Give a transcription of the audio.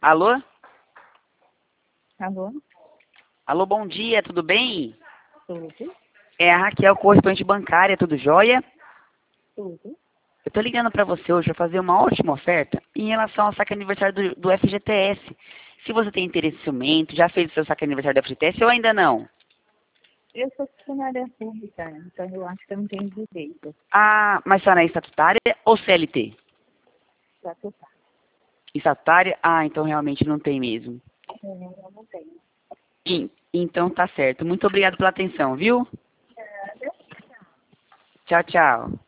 Alô? Alô? Alô, bom dia, tudo bem? Tudo? É a Raquel, correspondente bancária, tudo jóia? Tudo? Eu tô ligando pra você hoje para fazer uma ótima oferta em relação ao saque aniversário do FGTS. Se você tem interesse no ciumento, já fez o seu saque aniversário do FGTS ou ainda não? Eu sou funcionária pública, então eu acho que eu não tenho direito. Ah, mas a senhora é estatutária ou CLT? Pra tocar. Estatutária? Ah, então realmente não tem mesmo. Eu não tenho. Então tá certo. Muito obrigado pela atenção, viu? Nada. Tchau, tchau.